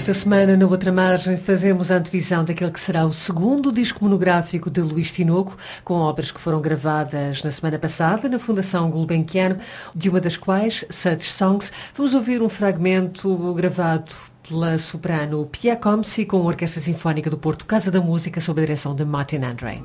Esta semana, na Outra Margem, fazemos a antevisão daquele que será o segundo disco monográfico de Luís Tinoco, com obras que foram gravadas na semana passada na Fundação Gulbenkian, de uma das quais, Such Songs. Vamos ouvir um fragmento gravado pela soprano Pia Comsi com a Orquestra Sinfónica do Porto Casa da Música, sob a direção de Martin Andre.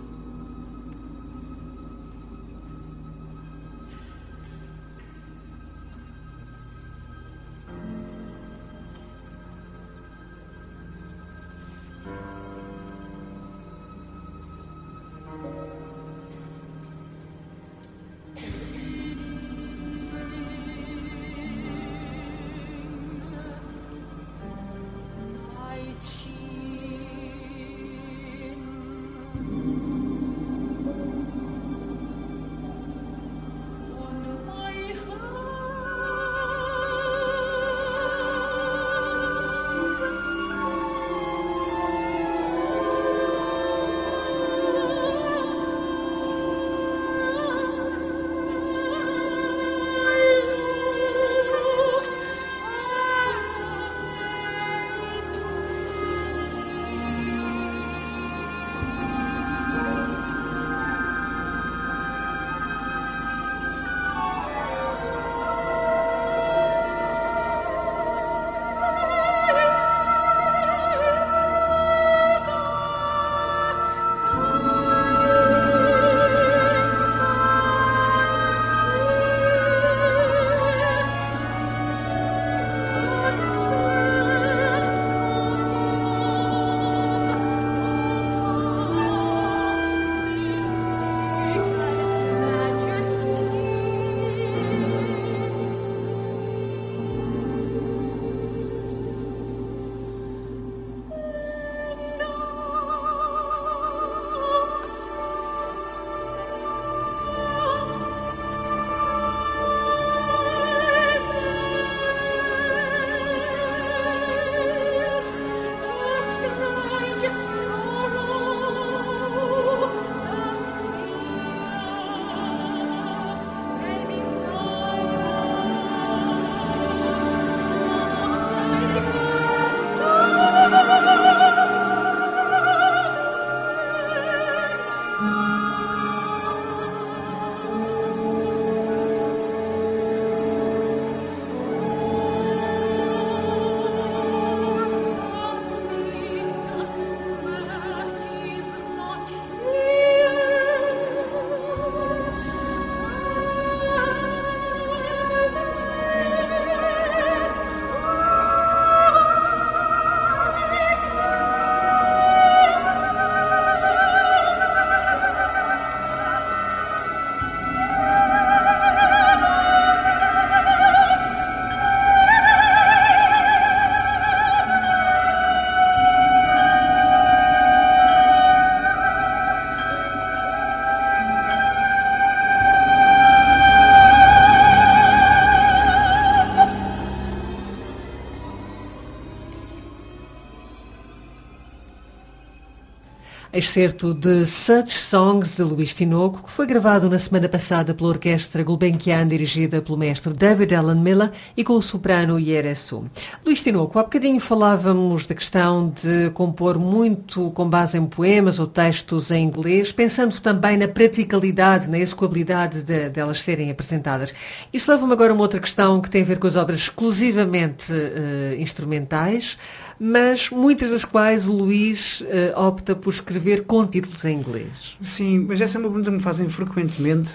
Excerto de Such Songs de Luís Tinoco, que foi gravado na semana passada pela Orquestra Gulbenkian, dirigida pelo mestre David Alan Miller e com o soprano Yeresu. Luís Tinoco, há bocadinho falávamos da questão de compor muito com base em poemas ou textos em inglês, pensando também na praticalidade, na execuabilidade delas serem apresentadas. Isso leva-me agora a uma outra questão que tem a ver com as obras exclusivamente instrumentais, mas muitas das quais o Luís opta por escrever com títulos em inglês. Sim, mas essa é uma pergunta que me fazem frequentemente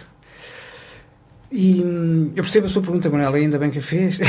e eu percebo a sua pergunta, Manuela, ainda bem que a fez.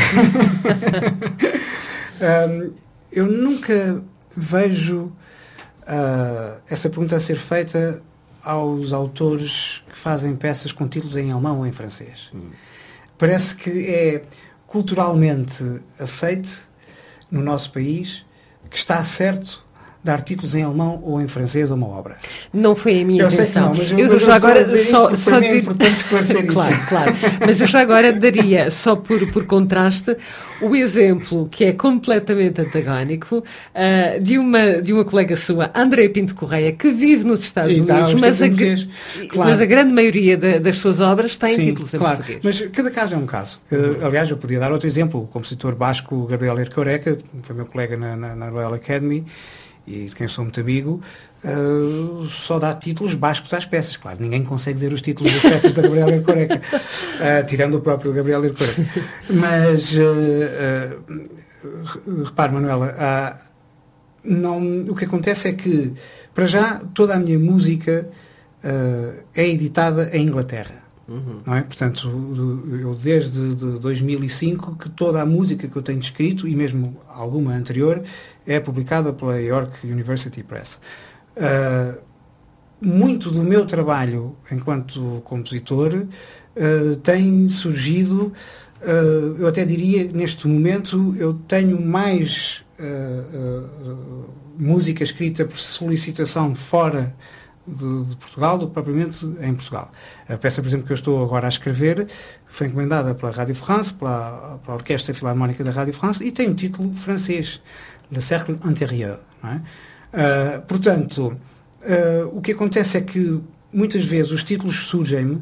Eu nunca vejo essa pergunta a ser feita aos autores que fazem peças com títulos em alemão ou em francês. Parece que é culturalmente aceite no nosso país que está certo dar títulos em alemão ou em francês a uma obra. Não foi a minha intenção. Sei que não, mas eu já agora só é importante esclarecer isso. Claro. Mas eu já agora daria, só por contraste, o exemplo que é completamente antagónico de uma colega sua, André Pinto Correia, que vive nos Estados Unidos, mas a grande maioria das suas obras tem títulos em português. Mas cada caso é um caso. Aliás, eu podia dar outro exemplo. O compositor basco Gabriel Ercoreca, foi meu colega na Royal Academy, e de quem sou muito amigo, só dá títulos bascos às peças. Claro, ninguém consegue dizer os títulos das peças da Gabriel Ercoreca, tirando o próprio Gabriel Ercoreca. Mas, repare, Manuela, o que acontece é que, para já, toda a minha música é editada em Inglaterra. Não é? Portanto, eu desde 2005 que toda a música que eu tenho escrito, e mesmo alguma anterior, é publicada pela York University Press. Muito do meu trabalho enquanto compositor tem surgido, eu até diria, neste momento, eu tenho mais música escrita por solicitação fora de Portugal do que propriamente em Portugal. A peça, por exemplo, que eu estou agora a escrever foi encomendada pela Rádio France, pela Orquestra Filarmónica da Rádio France, e tem um título francês, Le Cercle Intérieur. Não é? Portanto, o que acontece é que muitas vezes os títulos surgem-me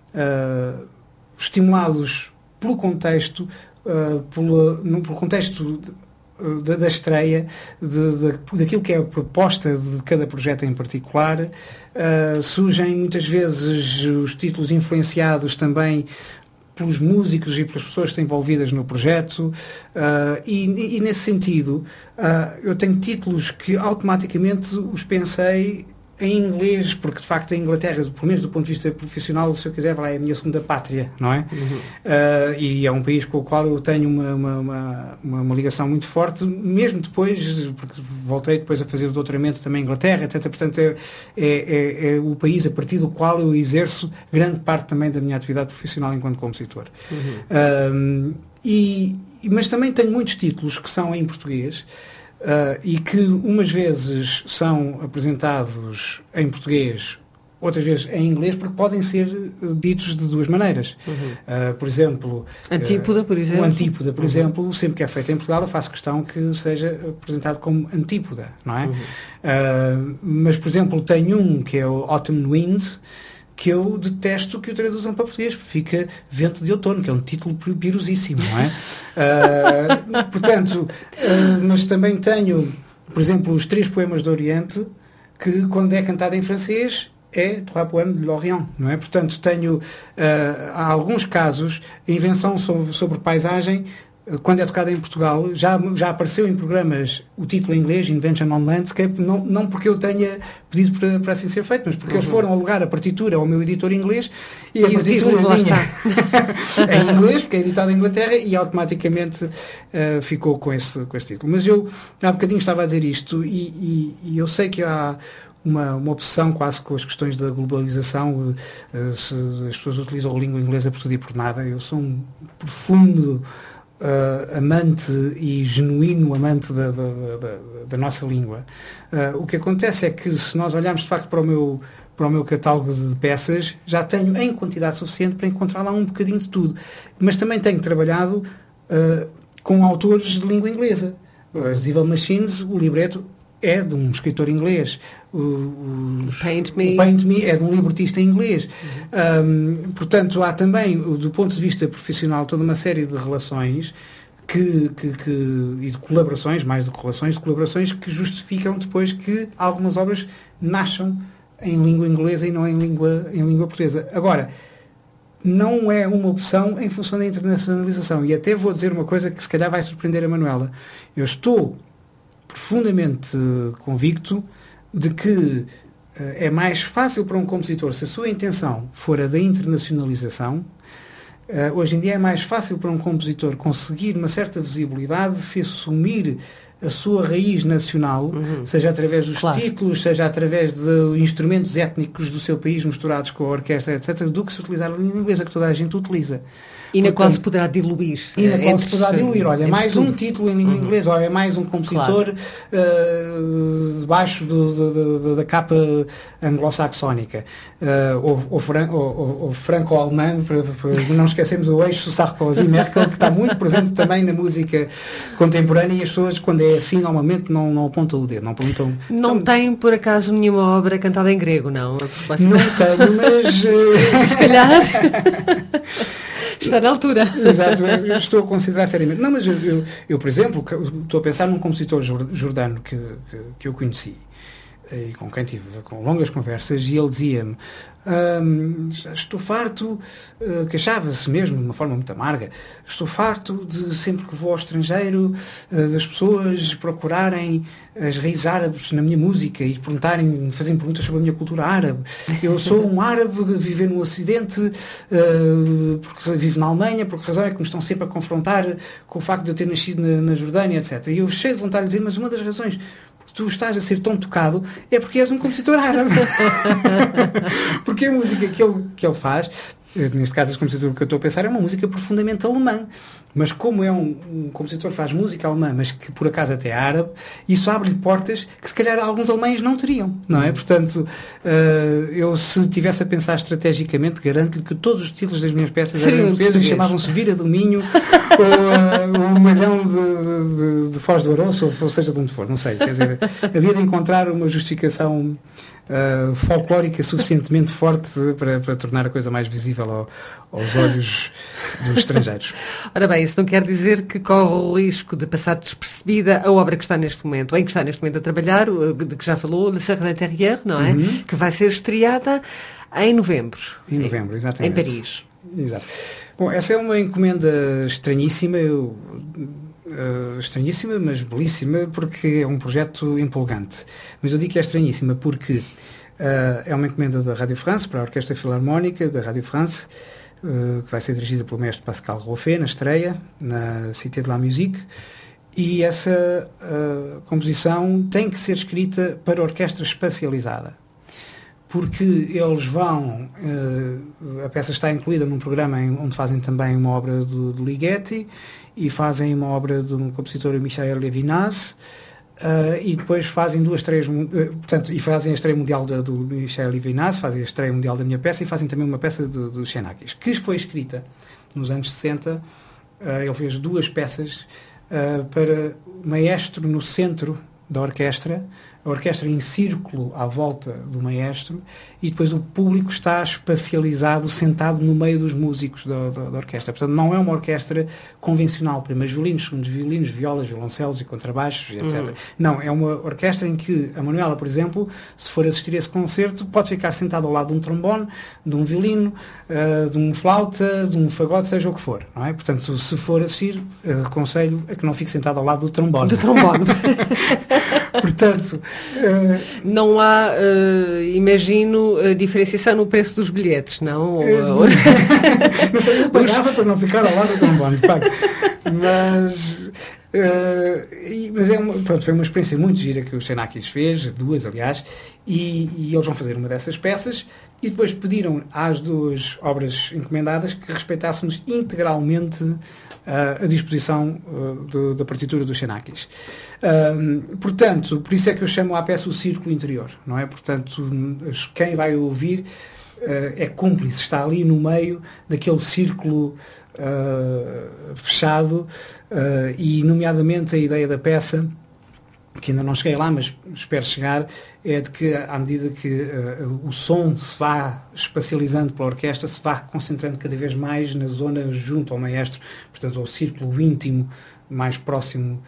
estimulados pelo contexto, pelo contexto da estreia, daquilo que é a proposta de cada projeto em particular. Surgem muitas vezes os títulos influenciados também pelos músicos e pelas pessoas que estão envolvidas no projeto, e nesse sentido eu tenho títulos que automaticamente os pensei em inglês, porque de facto a Inglaterra, pelo menos do ponto de vista profissional, se eu quiser, é a minha segunda pátria, não é? E é um país com o qual eu tenho uma ligação muito forte, mesmo depois, porque voltei depois a fazer o doutoramento também em Inglaterra, etc. Portanto, é o país a partir do qual eu exerço grande parte também da minha atividade profissional enquanto compositor. Mas também tenho muitos títulos que são em português, e que umas vezes são apresentados em português, outras vezes em inglês, porque podem ser ditos de duas maneiras. Por exemplo, Antípoda, por exemplo. O Antípoda, por exemplo, sempre que é feito em Portugal, eu faço questão que seja apresentado como Antípoda, não é? Mas, por exemplo, tenho um que é o Autumn Wind, que eu detesto que o traduzam para português, porque fica Vento de Outono, que é um título pirosíssimo, não é? Portanto, mas também tenho, por exemplo, os 3 poemas do Oriente, que quando é cantado em francês é Trois Poèmes de l'Orient, não é? Portanto, tenho, há alguns casos, a invenção sobre paisagem, quando é tocada em Portugal, já apareceu em programas o título em inglês, Invention on Landscape, não porque eu tenha pedido para assim ser feito, mas porque eles foram alugar a partitura ao meu editor inglês e a partitura vinha em inglês, porque é editado em Inglaterra, e automaticamente ficou com esse título. Mas eu há bocadinho estava a dizer isto, e eu sei que há uma obsessão quase com as questões da globalização, se as pessoas utilizam a língua inglesa por tudo e por nada. Eu sou um profundo amante e genuíno amante da nossa língua. O que acontece é que, se nós olharmos de facto para o meu catálogo de peças, já tenho em quantidade suficiente para encontrar lá um bocadinho de tudo. Mas também tenho trabalhado com autores de língua inglesa. As Evil Machines, o libreto é de um escritor inglês. O Paint Me é de um libretista inglês. Portanto, há também, do ponto de vista profissional, toda uma série de relações e de colaborações, mais de relações, de colaborações que justificam depois que algumas obras nasçam em língua inglesa e não em língua portuguesa. Agora, não é uma opção em função da internacionalização. E até vou dizer uma coisa que se calhar vai surpreender a Manuela. Eu estou profundamente convicto de que é mais fácil para um compositor, se a sua intenção for a da internacionalização, hoje em dia é mais fácil para um compositor conseguir uma certa visibilidade se assumir a sua raiz nacional, seja através dos títulos, seja através de instrumentos étnicos do seu país misturados com a orquestra, etc., do que se utilizar a língua inglesa, que toda a gente utiliza. E na qual se poderá diluir. E na qual se poderá diluir. Olha, é mais um título em língua inglesa, ou é mais um compositor debaixo da capa anglo-saxónica. Ou franco-alemã, para não esquecermos o eixo Sarkozy-Merkel, que está muito presente também na música contemporânea, e as pessoas, quando é assim, normalmente não apontam o dedo. Não perguntam... Não tem, por acaso, nenhuma obra cantada em grego, não? Não tenho, mas... Se calhar... Está na altura. Exato, eu estou a considerar seriamente. Não, mas eu, por exemplo, estou a pensar num compositor jordano que eu conheci e com quem tive com longas conversas, e ele dizia-me: estou farto, queixava-se mesmo de uma forma muito amarga, estou farto de sempre que vou ao estrangeiro das pessoas procurarem as raízes árabes na minha música e fazerem perguntas sobre a minha cultura árabe. Eu sou um árabe a viver no Ocidente, porque vivo na Alemanha, por que razão é que me estão sempre a confrontar com o facto de eu ter nascido na Jordânia, etc. E eu cheio de vontade de dizer, mas uma das razões tu estás a ser tão tocado é porque és um compositor árabe. Porque a música que ele faz, neste caso esse compositor que eu estou a pensar, é uma música profundamente alemã. Mas como é um compositor que faz música alemã, mas que por acaso até é árabe, isso abre-lhe portas que se calhar alguns alemães não teriam, não é? Portanto, eu se tivesse a pensar estrategicamente, garanto-lhe que todos os títulos das minhas peças eram portugueses e chamavam-se Vira do Minho ou o Malhão de Foz do Aroço, ou seja de onde for, não sei. Quer dizer, havia de encontrar uma justificação folclórica suficientemente forte para tornar a coisa mais visível aos olhos dos estrangeiros. Ora bem, isso não quer dizer que corre o risco de passar despercebida a obra que está neste momento, em que está neste momento a trabalhar, de que já falou, Le Serre l'Intérieur, não é? Que vai ser estreada em novembro. Em novembro, exatamente. Em Paris. Exato. Bom, essa é uma encomenda estranhíssima, estranhíssima, mas belíssima, porque é um projeto empolgante. Mas eu digo que é estranhíssima porque é uma encomenda da Radio France para a Orquestra Filarmónica da Radio France, que vai ser dirigida pelo mestre Pascal Roffet, na estreia, na Cité de la Musique, e essa composição tem que ser escrita para orquestra espacializada, porque eles vão, a peça está incluída num programa onde fazem também uma obra do Ligeti e fazem uma obra de um compositor, Michael Levinas, e depois fazem duas estreias, portanto, e fazem a estreia mundial do Michael Levinas, fazem a estreia mundial da minha peça e fazem também uma peça do Xenakis, que foi escrita nos anos 60. Ele fez duas peças para o maestro no centro da orquestra, a orquestra em círculo à volta do maestro, e depois o público está espacializado, sentado no meio dos músicos da orquestra. Portanto, não é uma orquestra convencional, primeiros violinos, segundos violinos, violas, violoncelos e contrabaixos, etc. Não, é uma orquestra em que a Manuela, por exemplo, se for assistir a esse concerto, pode ficar sentada ao lado de um trombone, de um violino, de um flauta, de um fagote, seja o que for, não é? Portanto, se for assistir, aconselho a que não fique sentado ao lado do trombone. Do trombone. Portanto, não há, imagino, diferenciação no preço dos bilhetes, não? Não sei, eu pagava para não ficar ao lado do trombone, de facto. Mas pronto, foi uma experiência muito gira que o Xenakis fez, duas, aliás, e eles vão fazer uma dessas peças e depois pediram às duas obras encomendadas que respeitássemos integralmente a disposição da partitura do Xenakis. Portanto, por isso é que eu chamo à peça o círculo interior, não é? Portanto, quem vai ouvir é cúmplice, está ali no meio daquele círculo fechado, e nomeadamente a ideia da peça, que ainda não cheguei lá, mas espero chegar, é de que à medida que o som se vá espacializando pela orquestra, se vá concentrando cada vez mais na zona junto ao maestro, portanto ao círculo íntimo mais próximo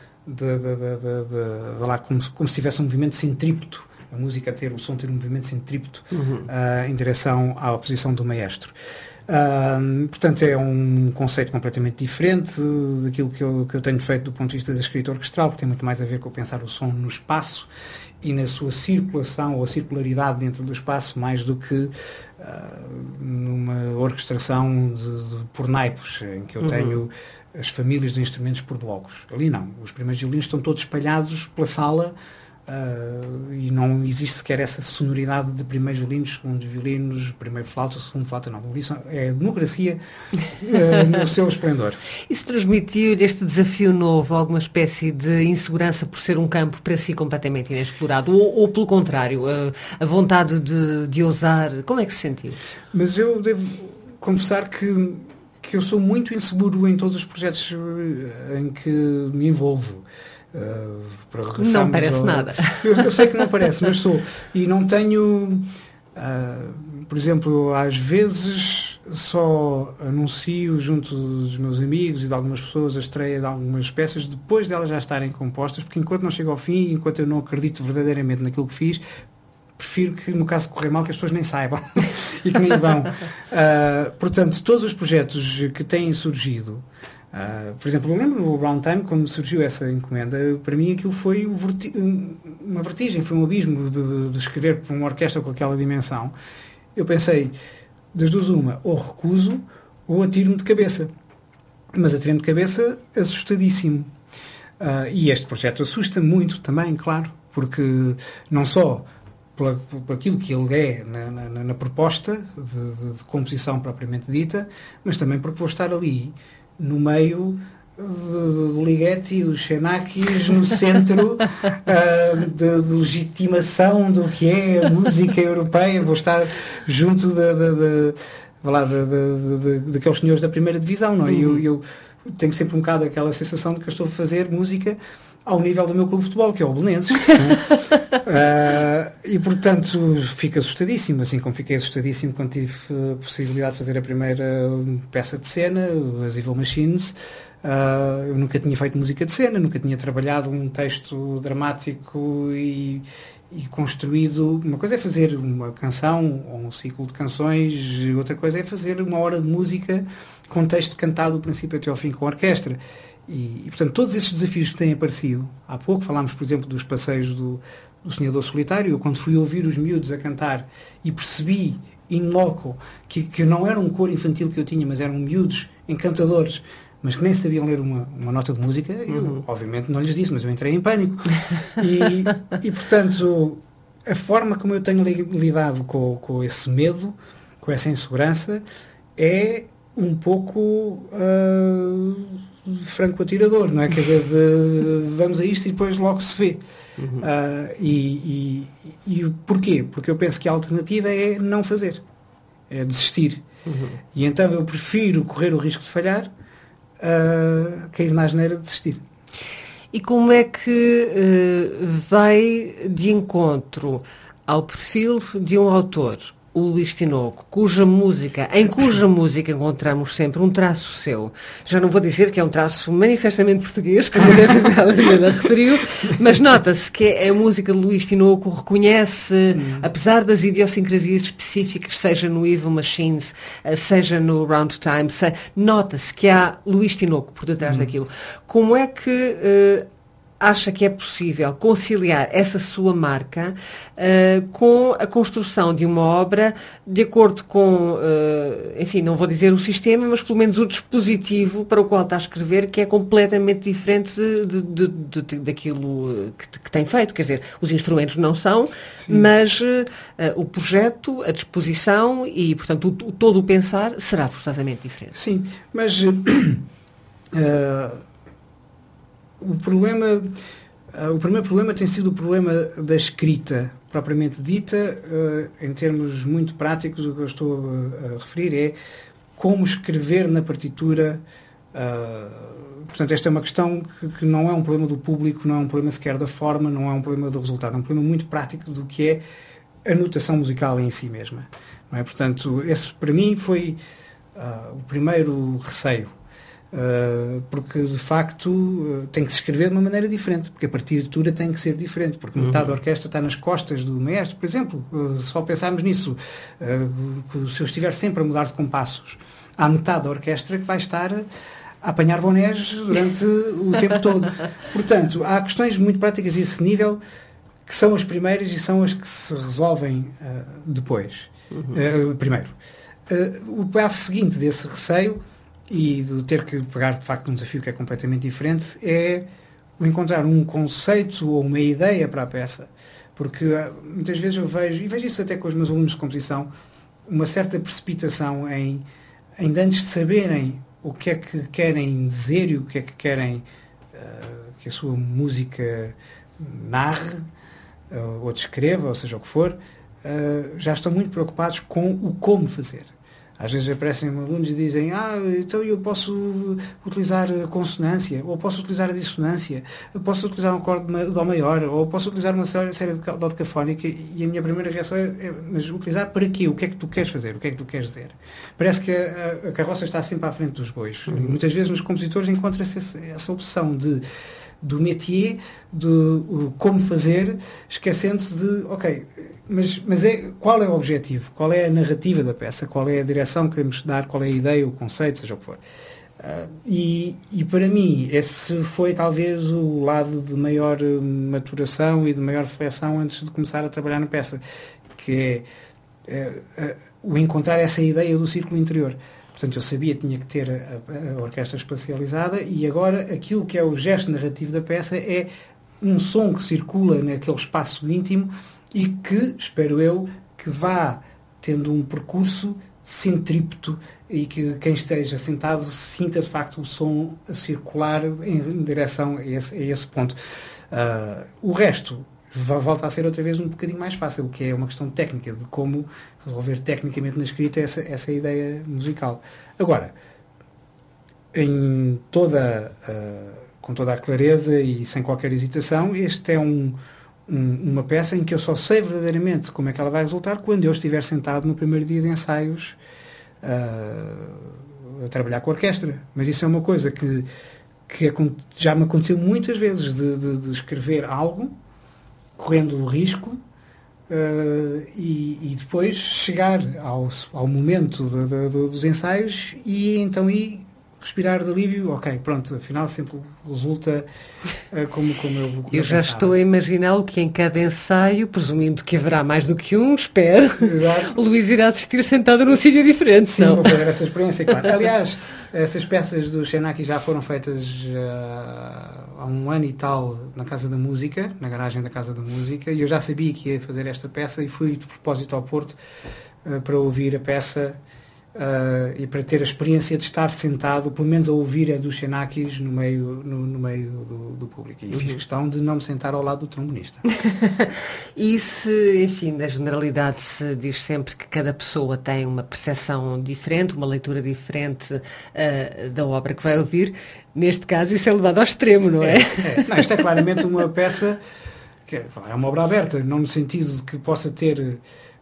lá, como se tivesse um movimento centrípeto, a música o som ter um movimento centrípeto em direção à posição do maestro. Portanto, é um conceito completamente diferente daquilo que eu tenho feito do ponto de vista da escrita orquestral, porque tem muito mais a ver com pensar o som no espaço e na sua circulação ou circularidade dentro do espaço, mais do que numa orquestração por naipes, em que eu tenho as famílias de instrumentos por blocos. Ali não. Os primeiros violinos estão todos espalhados pela sala e não existe sequer essa sonoridade de primeiros violinos, segundos violinos, primeiro flauta, segundo flauta, não. Isso é democracia no seu esplendor. Isso transmitiu-lhe este desafio novo, alguma espécie de insegurança por ser um campo para si completamente inexplorado? Ou pelo contrário, a vontade de ousar? Como é que se sentiu? Mas eu devo confessar que eu sou muito inseguro em todos os projetos em que me envolvo. Não parece nada. Eu sei que não parece, mas sou. E não tenho... por exemplo, às vezes só anuncio junto dos meus amigos e de algumas pessoas a estreia de algumas peças depois de elas já estarem compostas, porque enquanto não chego ao fim, enquanto eu não acredito verdadeiramente naquilo que fiz, prefiro que, no caso de correr mal, que as pessoas nem saibam e que nem vão. Portanto, todos os projetos que têm surgido, por exemplo, eu lembro no Round Time, quando surgiu essa encomenda, para mim aquilo foi uma vertigem, foi um abismo de escrever para uma orquestra com aquela dimensão. Eu pensei, das duas uma, ou recuso ou atiro-me de cabeça. Mas atirei-me de cabeça assustadíssimo. E este projeto assusta muito também, claro, porque não só por aquilo que ele é na proposta de composição propriamente dita, mas também porque vou estar ali no meio de Ligeti, dos Xenakis, no centro de legitimação do que é a música europeia. Vou estar junto daqueles senhores da primeira divisão, não é? Eu tenho sempre um bocado aquela sensação de que eu estou a fazer música ao nível do meu clube de futebol, que é o Belenenses. E, portanto, fico assustadíssimo, assim como fiquei assustadíssimo quando tive a possibilidade de fazer a primeira peça de cena, as Evil Machines. Eu nunca tinha feito música de cena, nunca tinha trabalhado um texto dramático e construído. Uma coisa é fazer uma canção ou um ciclo de canções, outra coisa é fazer uma hora de música com texto cantado do princípio até ao fim com a orquestra. E, portanto, todos esses desafios que têm aparecido, há pouco falámos, por exemplo, dos passeios do Sonhador Solitário. Eu, quando fui ouvir os miúdos a cantar e percebi in loco que não era um coro infantil que eu tinha, mas eram miúdos encantadores, mas que nem sabiam ler uma nota de música, eu obviamente não lhes disse, mas eu entrei em pânico. E portanto, a forma como eu tenho lidado com esse medo, com essa insegurança, é um pouco franco atirador, não é? Quer dizer, vamos a isto e depois logo se vê. E porquê? Porque eu penso que a alternativa é não fazer, é desistir. E então eu prefiro correr o risco de falhar, cair na asneira de desistir. E como é que vai de encontro ao perfil de um autor, o Luís Tinoco, em cuja música encontramos sempre um traço seu? Já não vou dizer que é um traço manifestamente português, como a Gabriela referiu, mas nota-se que a música de Luís Tinoco reconhece, apesar das idiosincrasias específicas, seja no Evil Machines, seja no Round Time, nota-se que há Luís Tinoco por detrás daquilo. Como é que acha que é possível conciliar essa sua marca com a construção de uma obra de acordo com, enfim, não vou dizer o sistema, mas pelo menos o dispositivo para o qual está a escrever, que é completamente diferente daquilo que tem feito? Quer dizer, os instrumentos não são, mas o projeto, a disposição e, portanto, todo o pensar será forçosamente diferente. Sim, mas o primeiro problema tem sido o problema da escrita propriamente dita. Em termos muito práticos, o que eu estou a referir é como escrever na partitura. Portanto, esta é uma questão que não é um problema do público, não é um problema sequer da forma, não é um problema do resultado, é um problema muito prático do que é a notação musical em si mesma. Não é? Portanto, esse para mim foi o primeiro receio. Porque de facto tem que se escrever de uma maneira diferente, porque a partitura tem que ser diferente, porque metade da orquestra está nas costas do maestro, por exemplo. Só pensarmos nisso, se eu estiver sempre a mudar de compassos, há metade da orquestra que vai estar a apanhar bonés durante o tempo todo. Portanto, há questões muito práticas a esse nível que são as primeiras e são as que se resolvem depois. Primeiro. O passo seguinte desse receio e de ter que pegar de facto um desafio que é completamente diferente é o encontrar um conceito ou uma ideia para a peça. Porque muitas vezes eu vejo, e vejo isso até com os meus alunos de composição, uma certa precipitação em antes de saberem o que é que querem dizer e o que é que querem que a sua música narre ou descreva, ou seja o que for, já estão muito preocupados com o como fazer. Às vezes aparecem alunos e dizem então eu posso utilizar a consonância, ou posso utilizar a dissonância, eu posso utilizar um acorde de Dó maior, ou posso utilizar uma série de dodecafónica, e a minha primeira reação é mas utilizar para quê? O que é que tu queres fazer? O que é que tu queres dizer? Parece que a carroça está sempre à frente dos bois. E muitas vezes nos compositores encontra-se essa opção do métier, de como fazer, esquecendo-se de, mas qual é o objetivo? Qual é a narrativa da peça? Qual é a direção que queremos dar? Qual é a ideia, o conceito, seja o que for? E para mim, esse foi talvez o lado de maior maturação e de maior reflexão antes de começar a trabalhar na peça, que é o encontrar essa ideia do círculo interior. Portanto, eu sabia que tinha que ter a orquestra espacializada, e agora aquilo que é o gesto narrativo da peça é um som que circula naquele espaço íntimo e que, espero eu, que vá tendo um percurso centrípeto e que quem esteja sentado sinta de facto o som a circular em direção a esse ponto. O resto volta a ser outra vez um bocadinho mais fácil, que é uma questão técnica, de como resolver tecnicamente na escrita essa ideia musical. Agora, com toda a clareza e sem qualquer hesitação, este é uma peça em que eu só sei verdadeiramente como é que ela vai resultar quando eu estiver sentado no primeiro dia de ensaios a trabalhar com a orquestra. Mas isso é uma coisa que já me aconteceu muitas vezes, de escrever algo correndo o risco e depois chegar ao momento dos ensaios e então respirar de alívio. Pronto, afinal sempre resulta como eu já pensava. Estou a imaginar que em cada ensaio, presumindo que haverá mais do que um, espero, o Luís irá assistir sentado num sítio diferente. Sim, vou fazer essa experiência, claro. Aliás, essas peças do Xenakis já foram feitas há um ano e tal na Casa da Música, na garagem da Casa da Música, e eu já sabia que ia fazer esta peça e fui de propósito ao Porto para ouvir a peça e para ter a experiência de estar sentado, pelo menos a ouvir a dos Xenakis no meio do público. E fiz questão de não me sentar ao lado do trombonista. E se, enfim, na generalidade se diz sempre que cada pessoa tem uma percepção diferente, uma leitura diferente da obra que vai ouvir, neste caso isso é levado ao extremo, não é? Não, isto é claramente uma peça que é uma obra aberta, não no sentido de que possa ter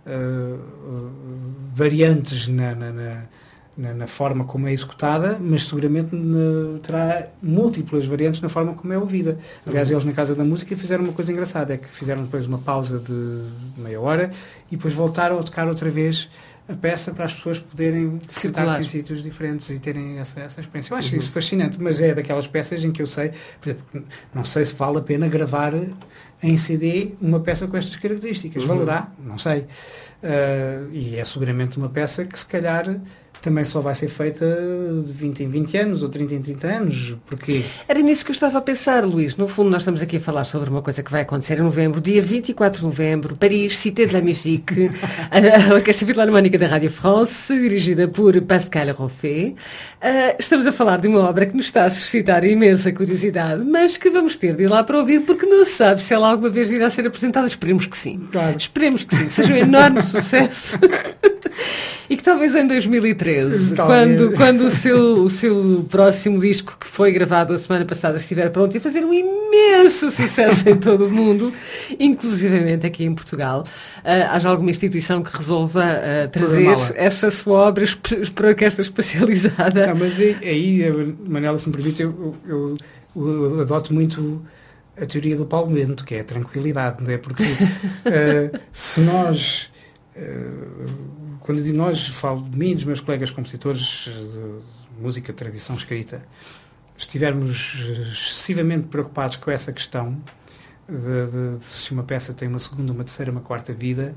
variantes na forma como é executada, mas seguramente terá múltiplas variantes na forma como é ouvida. Aliás, eles na Casa da Música fizeram uma coisa engraçada, é que fizeram depois uma pausa de meia hora e depois voltaram a tocar outra vez a peça para as pessoas poderem sentar-se em sítios diferentes e terem essa experiência. Eu acho isso fascinante, mas é daquelas peças em que eu sei, por exemplo, não sei se vale a pena gravar em CD uma peça com estas características. Valerá? Não sei. E é seguramente uma peça que se calhar também só vai ser feita de 20 em 20 anos ou 30 em 30 anos, porque... Era nisso que eu estava a pensar, Luís. No fundo, nós estamos aqui a falar sobre uma coisa que vai acontecer em novembro, dia 24 de novembro, Paris, Cité de la Musique, a Orquestra Filarmónica da Rádio France, dirigida por Pascal Roffet. Estamos a falar de uma obra que nos está a suscitar imensa curiosidade, mas que vamos ter de ir lá para ouvir, porque não se sabe se ela alguma vez irá ser apresentada. Esperemos que sim. Claro. Esperemos que sim. Seja um enorme sucesso. E que talvez em 2013, quando o seu próximo disco, que foi gravado a semana passada, estiver pronto e fazer um imenso sucesso em todo o mundo, inclusivamente aqui em Portugal, haja alguma instituição que resolva trazer esta sua obra para a orquestra especializada. Não, mas aí, Manela, se me permite, eu adoto muito a teoria do Paulo Bento, que é a tranquilidade, não é? Porque se nós... quando eu digo nós, falo de mim e dos meus colegas compositores de música de tradição escrita, estivermos excessivamente preocupados com essa questão, se uma peça tem uma segunda, uma terceira, uma quarta vida,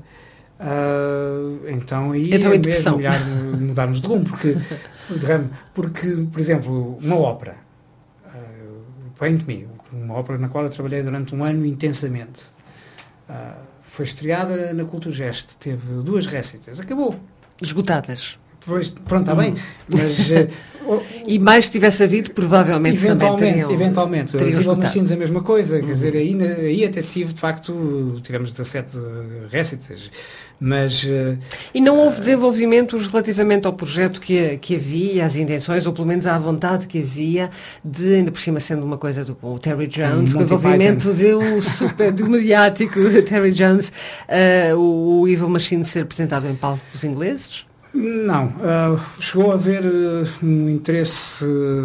então aí então, é mesmo melhor mudarmos de rumo, porque, por exemplo, uma ópera, Paint Me, uma ópera na qual eu trabalhei durante um ano intensamente, foi estreada na Culturgest, teve 2 récitas, acabou. Esgotadas. Pois, pronto, está bem, mas... e mais se tivesse havido, provavelmente eventualmente. As Evil Machines a mesma coisa, quer dizer, aí até tive, de facto, tivemos 17 récitas, mas... E não houve desenvolvimentos relativamente ao projeto que havia, às intenções, ou pelo menos à vontade que havia, de, ainda por cima sendo uma coisa do o Terry Jones, com o envolvimento do mediático Terry Jones, o Evil Machine ser apresentado em palcos ingleses? Não, chegou a haver um interesse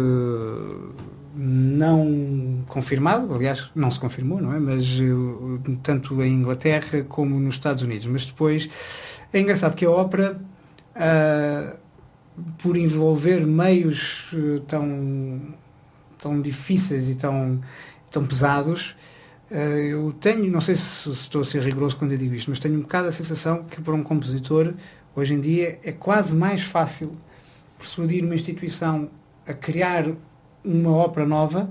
não confirmado, aliás, não se confirmou, não é? Mas tanto em Inglaterra como nos Estados Unidos. Mas depois, é engraçado que a ópera, por envolver meios tão difíceis e tão pesados, eu tenho, não sei se estou a ser rigoroso quando eu digo isto, mas tenho um bocado a sensação que para um compositor, hoje em dia, é quase mais fácil persuadir uma instituição a criar uma ópera nova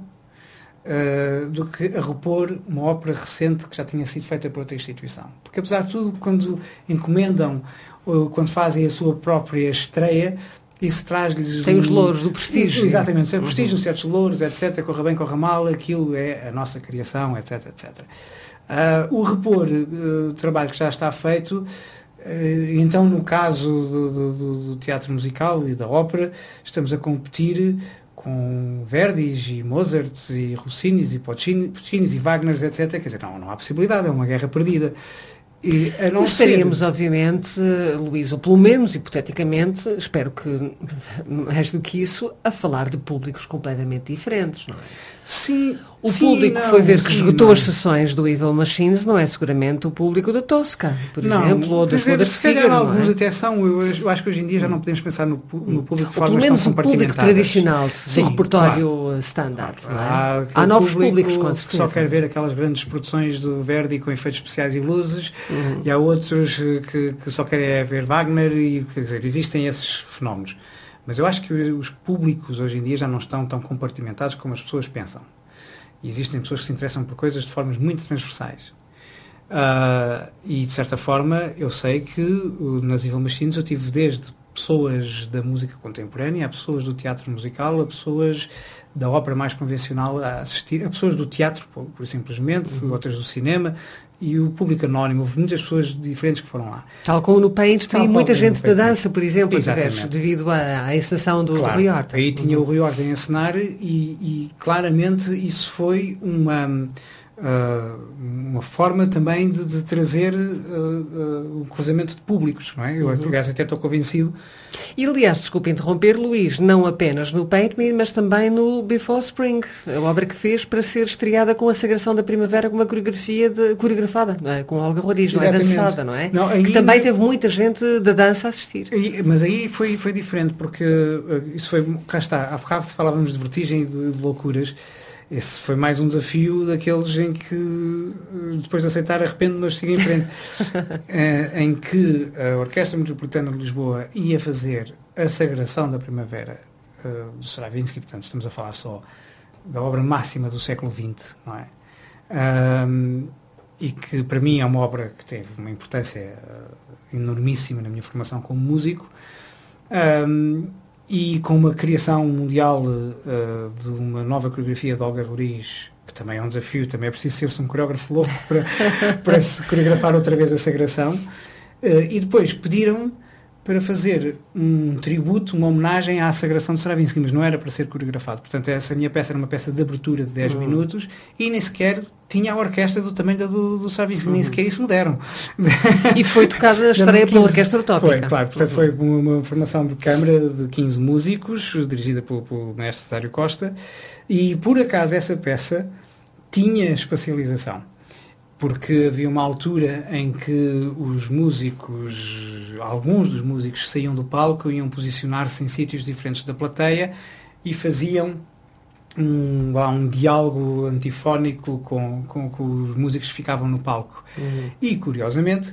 do que a repor uma ópera recente que já tinha sido feita por outra instituição. Porque, apesar de tudo, quando encomendam ou quando fazem a sua própria estreia, isso traz-lhes... Tem os louros do prestígio. Exatamente, um certo prestígio, certos louros, etc. Corra bem, corra mal, aquilo é a nossa criação, etc, etc. O repor o trabalho que já está feito... Então, no caso do teatro musical e da ópera, estamos a competir com Verdis e Mozart e Rossinis e Puccinis e Wagners, etc. Quer dizer, não há possibilidade, é uma guerra perdida. E a não estaríamos, obviamente, Luís, ou pelo menos hipoteticamente, espero que mais do que isso, a falar de públicos completamente diferentes, não é? Sim. O público que foi ver que esgotou as sessões do Evil Machines não é seguramente o público da Tosca, por exemplo, ou das Bodas de Fígaro. Alguns até são, eu acho que hoje em dia já não podemos pensar no público de formas tão compartimentadas. Pelo menos o público tradicional do repertório standard. Não é? Há novos públicos, com certeza. Que só quer ver aquelas grandes produções do Verdi com efeitos especiais e luzes, e há outros que só querem ver Wagner, e quer dizer, existem esses fenómenos. Mas eu acho que os públicos hoje em dia já não estão tão compartimentados como as pessoas pensam. E existem pessoas que se interessam por coisas de formas muito transversais. E, de certa forma, eu sei que nas Evil Machines eu tive desde pessoas da música contemporânea, a pessoas do teatro musical, a pessoas da ópera mais convencional a assistir, a pessoas do teatro, por simplesmente, outras do cinema, e o público anónimo. Houve muitas pessoas diferentes que foram lá. Tal como no Paint, e muita gente da dança, por exemplo, devido à encenação do Rui Horta. Aí tinha o Rui Horta a encenar e claramente isso foi uma forma também de trazer o cruzamento de públicos, não é? Eu, aliás, até estou convencido. E, aliás, desculpe interromper, Luís, não apenas no Paint Me, mas também no Before Spring, a obra que fez para ser estreada com a Sagração da Primavera, com uma coreografia coreografada, não é? Com Olga Roriz, não é? Dançada, não é? Não, aí, que também teve muita gente da dança a assistir. Mas aí foi diferente, porque isso foi, cá está, há bocado falávamos de vertigem e de loucuras. Esse foi mais um desafio daqueles em que, depois de aceitar, arrependo-me, mas sigo em frente. Em que a Orquestra Metropolitana de Lisboa ia fazer a Sagração da Primavera do Stravinsky, portanto estamos a falar só da obra máxima do século XX, não é? E que para mim é uma obra que teve uma importância enormíssima na minha formação como músico. E com uma criação mundial de uma nova coreografia de Olga Roriz, que também é um desafio, também é preciso ser-se um coreógrafo louco para se coreografar outra vez a Sagração. E depois pediram para fazer um tributo, uma homenagem à Sagração de Stravinsky, mas não era para ser coreografado. Portanto, essa minha peça era uma peça de abertura de 10 minutos e nem sequer tinha a orquestra do tamanho do Stravinsky, nem sequer isso me deram. E foi tocada a estreia pela Orquestra Utópica. Foi, claro. Portanto, foi uma formação de câmara de 15 músicos, dirigida pelo mestre Dário Costa, e por acaso essa peça tinha espacialização. Porque havia uma altura em que os músicos, alguns dos músicos saíam do palco e iam posicionar-se em sítios diferentes da plateia e faziam um diálogo antifónico com os músicos que ficavam no palco. E, curiosamente,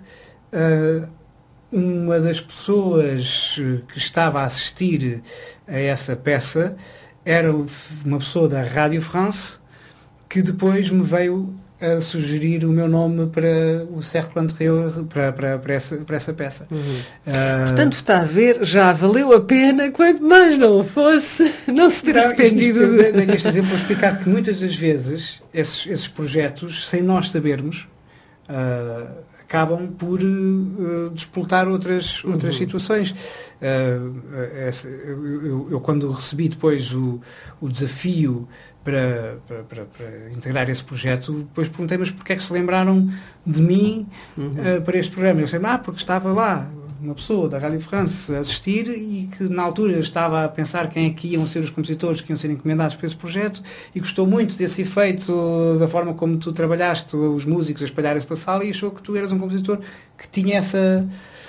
uma das pessoas que estava a assistir a essa peça era uma pessoa da Rádio France, que depois me veio a sugerir o meu nome para o Cercle Anterior, para essa peça. Portanto, está a ver, já valeu a pena, quanto mais não fosse, não se ter arrependido. Dei este exemplo para explicar que muitas das vezes esses projetos, sem nós sabermos, acabam por despoltar outras situações. Eu quando recebi depois o desafio para integrar esse projeto, depois perguntei, mas porque é que se lembraram de mim para este programa? Eu sei, porque estava lá uma pessoa da Rádio France a assistir e que na altura estava a pensar quem é que iam ser os compositores que iam ser encomendados para esse projeto e gostou muito desse efeito, da forma como tu trabalhaste os músicos a espalharem-se pela sala, e achou que tu eras um compositor que tinha essa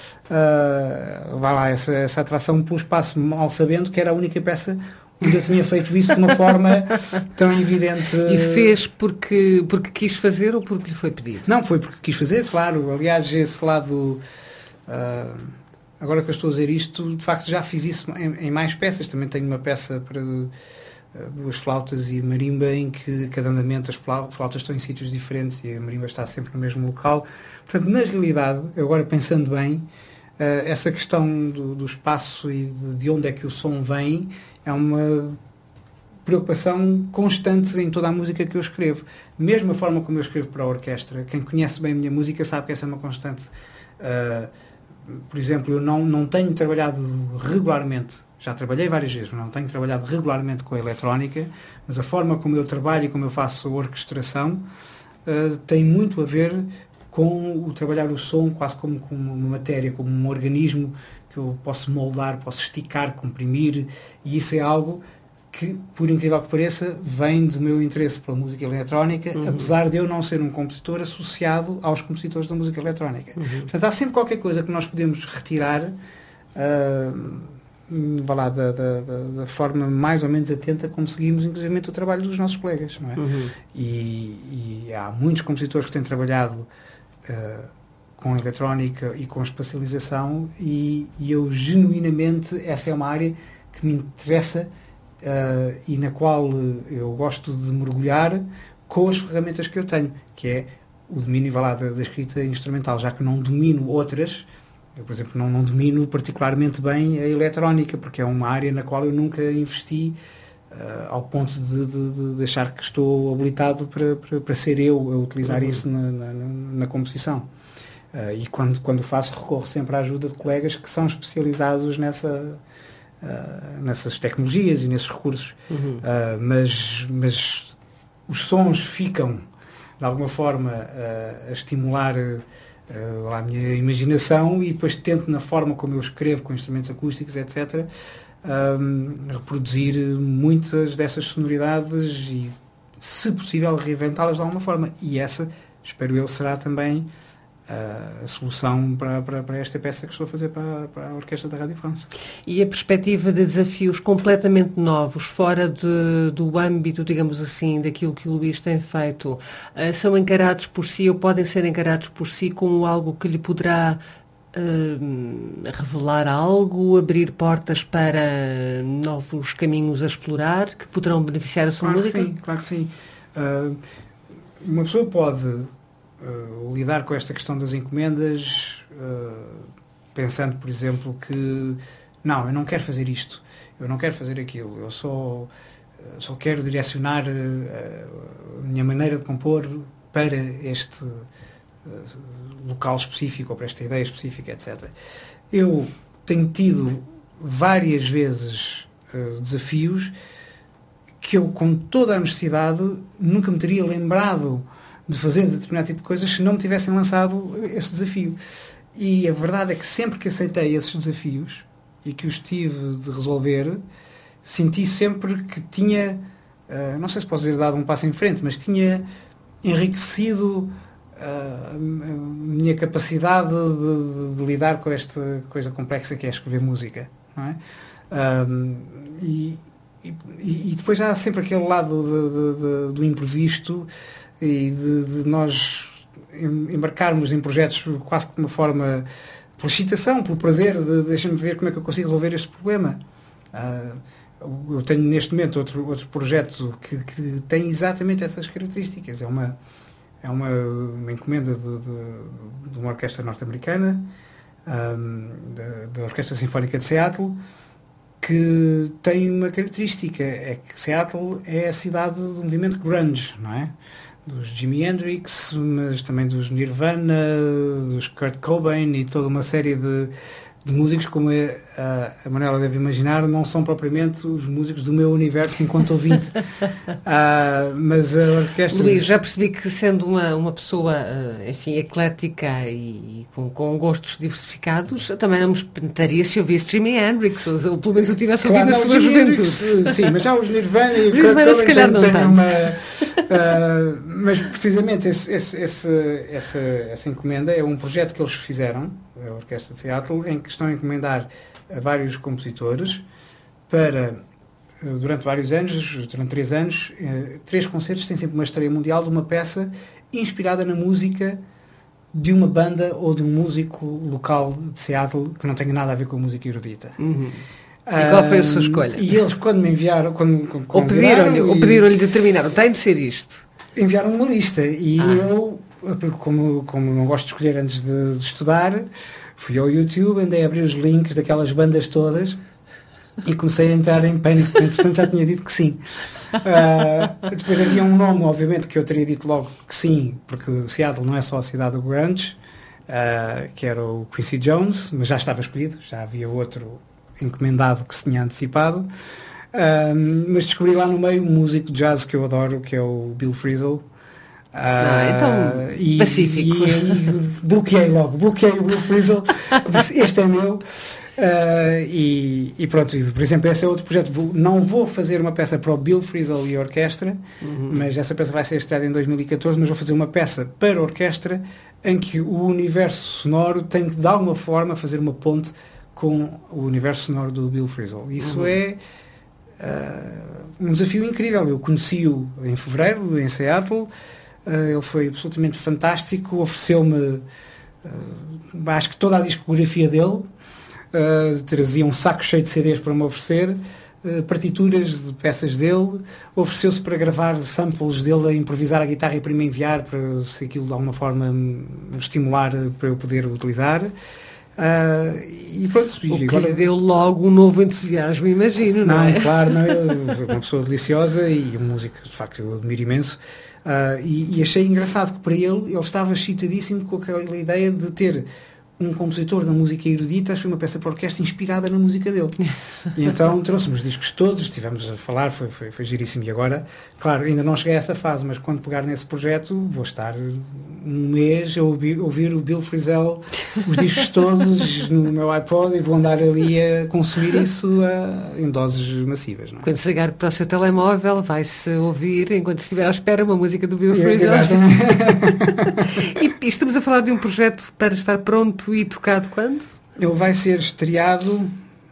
atração pelo espaço, mal sabendo que era a única peça onde eu tinha feito isso de uma forma tão evidente. E fez porque quis fazer ou porque lhe foi pedido? Não, foi porque quis fazer, claro. Aliás, esse lado... agora que eu estou a dizer isto, de facto já fiz isso em mais peças. Também tenho uma peça para duas flautas e marimba, em que cada andamento as flautas estão em sítios diferentes e a marimba está sempre no mesmo local. Portanto, na realidade, agora pensando bem, essa questão do espaço e de onde é que o som vem é uma preocupação constante em toda a música que eu escrevo. Mesmo a forma como eu escrevo para a orquestra, quem conhece bem a minha música sabe que essa é uma constante. Por exemplo, eu não tenho trabalhado regularmente, já trabalhei várias vezes, mas não tenho trabalhado regularmente com a eletrónica, mas a forma como eu trabalho e como eu faço a orquestração tem muito a ver com o trabalhar o som quase como uma matéria, como um organismo que eu posso moldar, posso esticar, comprimir, e isso é algo que, por incrível que pareça, vem do meu interesse pela música eletrónica, apesar de eu não ser um compositor associado aos compositores da música eletrónica. Portanto, há sempre qualquer coisa que nós podemos retirar da forma mais ou menos atenta como seguimos, inclusive, o trabalho dos nossos colegas, não é? E há muitos compositores que têm trabalhado com eletrónica e com espacialização, e eu genuinamente, essa é uma área que me interessa e na qual eu gosto de mergulhar com as ferramentas que eu tenho, que é o domínio da escrita instrumental, já que não domino outras. Eu, por exemplo, não domino particularmente bem a eletrónica, porque é uma área na qual eu nunca investi ao ponto de achar que estou habilitado para ser eu a utilizar isso na composição. E quando faço, recorro sempre à ajuda de colegas que são especializados nessas tecnologias e nesses recursos. Mas os sons ficam, de alguma forma, a estimular a minha imaginação, e depois tento, na forma como eu escrevo com instrumentos acústicos, etc., reproduzir muitas dessas sonoridades e, se possível, reinventá-las de alguma forma. E essa, espero eu, será também a solução para esta peça que estou a fazer para a Orquestra da Rádio France. E a perspectiva de desafios completamente novos, fora do âmbito, digamos assim, daquilo que o Luís tem feito, são encarados por si, ou podem ser encarados por si, como algo que lhe poderá revelar algo, abrir portas para novos caminhos a explorar, que poderão beneficiar a sua música? Claro que sim. Uma pessoa pode lidar com esta questão das encomendas pensando, por exemplo, que eu não quero fazer isto, eu não quero fazer aquilo, eu só quero direcionar a minha maneira de compor para este local específico ou para esta ideia específica, etc. Eu tenho tido várias vezes desafios que eu, com toda a honestidade, nunca me teria lembrado de fazer determinado tipo de coisas se não me tivessem lançado esse desafio. E a verdade é que sempre que aceitei esses desafios e que os tive de resolver, senti sempre que tinha, não sei se posso dizer dado um passo em frente, mas tinha enriquecido a minha capacidade de lidar com esta coisa complexa que é escrever música, não é? e depois há sempre aquele lado do imprevisto e de nós embarcarmos em projetos quase que de uma forma, por excitação, por prazer, deixa-me ver como é que eu consigo resolver este problema. Eu tenho neste momento outro projeto que tem exatamente essas características. É uma encomenda de uma orquestra norte-americana, da Orquestra Sinfónica de Seattle, que tem uma característica, é que Seattle é a cidade do movimento grunge, não é? Dos Jimi Hendrix, mas também dos Nirvana, dos Kurt Cobain e toda uma série de músicos, como a Manuela deve imaginar, não são propriamente os músicos do meu universo enquanto ouvinte. Mas a orquestra... Luís, já percebi que sendo uma pessoa, enfim, eclética e com gostos diversificados, também não me espantaria se ouvisse Jimi Hendrix, ou pelo menos eu tivesse ouvido na sua juventude. Sim, mas já os Nirvana e o Kurt Cobain se calhar não têm mas precisamente essa encomenda é um projeto que eles fizeram, a Orquestra de Seattle, em que estão a encomendar a vários compositores para, durante vários anos, durante 3 anos, 3 concertos, tem sempre uma estreia mundial de uma peça inspirada na música de uma banda ou de um músico local de Seattle que não tenha nada a ver com a música erudita. Uhum. E qual foi a sua escolha? E eles, quando me enviaram... Ou pediram-lhe, determinaram, tem de ser isto. Enviaram uma lista e eu, como não gosto de escolher antes de estudar, fui ao YouTube, andei a abrir os links daquelas bandas todas e comecei a entrar em pânico, portanto já tinha dito que sim. Depois havia um nome, obviamente, que eu teria dito logo que sim, porque Seattle não é só a cidade do grunge, que era o Quincy Jones, mas já estava escolhido, já havia outro encomendado que se tinha antecipado, mas descobri lá no meio um músico de jazz que eu adoro, que é o Bill Frisell. Então, pacífico. E bloqueei o Bill Frisell, disse, este é meu. E pronto, por exemplo, esse é outro projeto. Não vou fazer uma peça para o Bill Frisell e a orquestra, mas essa peça vai ser estreada em 2014, mas vou fazer uma peça para a orquestra em que o universo sonoro tem que de alguma forma fazer uma ponte com o universo sonoro do Bill Frisell. Isso é um desafio incrível. Eu conheci-o em fevereiro em Seattle, ele foi absolutamente fantástico, ofereceu-me acho que toda a discografia dele, trazia um saco cheio de CDs para me oferecer, partituras de peças dele, ofereceu-se para gravar samples dele a improvisar a guitarra e para me enviar, para se aquilo de alguma forma me estimular para eu poder utilizar. E pronto, o que lhe deu logo um novo entusiasmo, imagino, não é? Claro, não, uma pessoa deliciosa e um músico de facto eu admiro imenso, e achei engraçado que para ele estava excitadíssimo com aquela ideia de ter um compositor da música erudita, foi uma peça para orquestra inspirada na música dele. E então trouxe-me os discos todos, estivemos a falar, foi giríssimo. E agora, claro, ainda não cheguei a essa fase, mas quando pegar nesse projeto vou estar um mês a ouvir o Bill Frisell, os discos todos no meu iPod, e vou andar ali a consumir isso em doses massivas. Não é? Quando chegar para o seu telemóvel vai-se ouvir, enquanto estiver à espera, uma música do Bill Frisell. E estamos a falar de um projeto para estar pronto e tocado quando? Ele vai ser estreado